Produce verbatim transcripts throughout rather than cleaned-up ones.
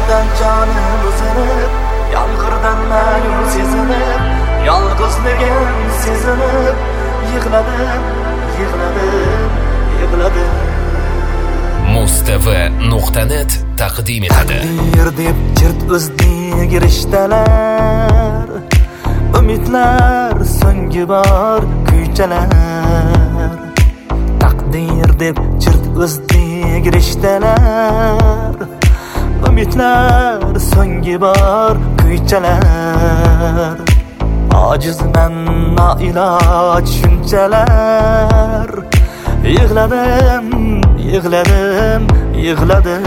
Canımdan canım uzanıp, yalgırdan ma'yus sezilib, yolg'izligim sezilib, yig'ladim, yig'ladim, yig'ladim. Mustv nuqta net taqdim etadi. Taqdir deb chirt o'zdik rishtalar, umidlar so'nggi bor kuychalar. Taqdir deb chirt o'zdik rishtalar, umidlar so'nggi bor kuychalar. Ojizman noiloj shunchalar, yig'ladim, yig'ladim, yig'ladim.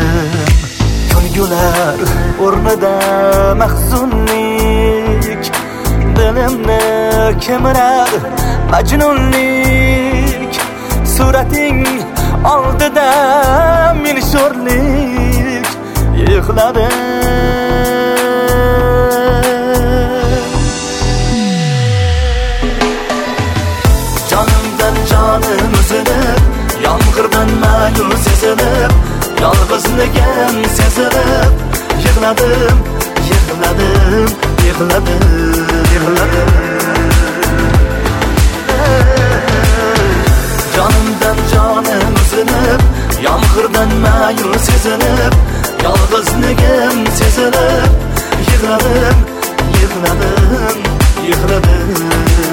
Kulgular o'rnida mahzunlik, dilimni kemirar majnunlik. Surating oldida men sho'rlik, yig'ladim. Canımdan canım uzanıp, yomg'irdan ma'yus sezilib, yolg'izligim sezilib, yig'ladim, yig'ladim, yig'ladim, yig'ladim. Canımdan canım uzanıp, yomg'irdan ma'yus sezilib, yolg'izligim sezilib, yig'ladim, yig'ladim, yig'ladim.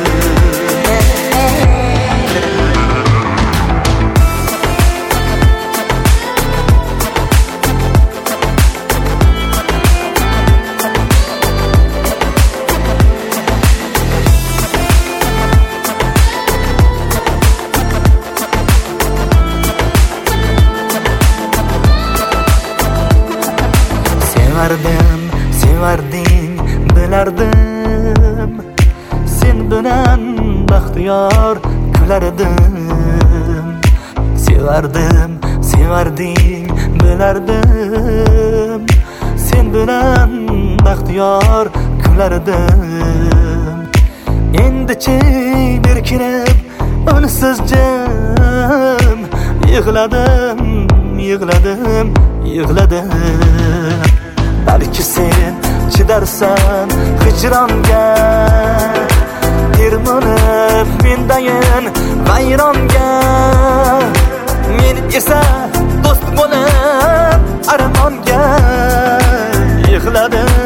Sevardim, sevarding, bilardim. Sen bilan baxtiyor kulardim. Sevardim, sevarding, bilardim. Sen bilan baxtiyor kulardim. Endi-chi berkinib, unsiz jim, yig'ladim, yig'ladim, yig'ladim. Balki sen chidarsan hijronga, termilib mendayin vayronga. Men esa do'st bo'lib armonga, yig'ladim.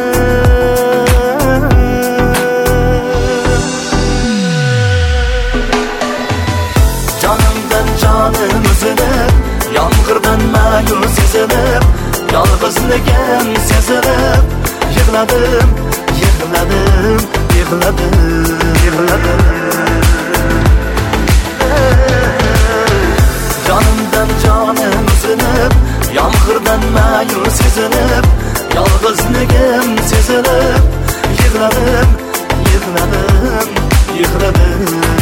Canımdan canım uzanib, yomg'irdan ma'yus sezilib, yolg'izligim sezilib, yig'ladim, yig'ladim, yig'ladim, yig'ladim. Canımdan canım uzanib, yomg'irdan ma'yus sezilib, yolg'izligim sezilib, yig'ladim, yig'ladim, yig'ladim.